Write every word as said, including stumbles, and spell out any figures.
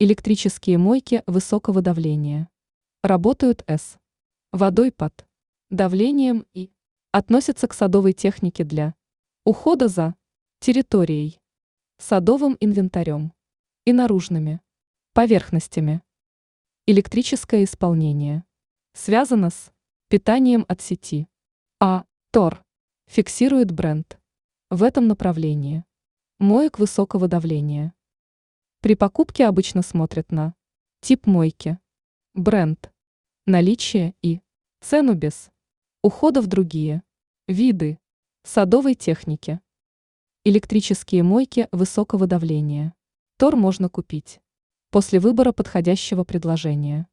Электрические мойки высокого давления. Работают с водой под давлением и относятся к садовой технике для ухода за территорией, садовым инвентарем и наружными поверхностями. Электрическое исполнение связано с питанием от сети. А. Тор фиксирует бренд в этом направлении моек высокого давления. При покупке обычно смотрят на тип мойки, бренд, наличие и цену без ухода в другие виды садовой техники. Электрические мойки высокого давления. Тор можно купить после выбора подходящего предложения.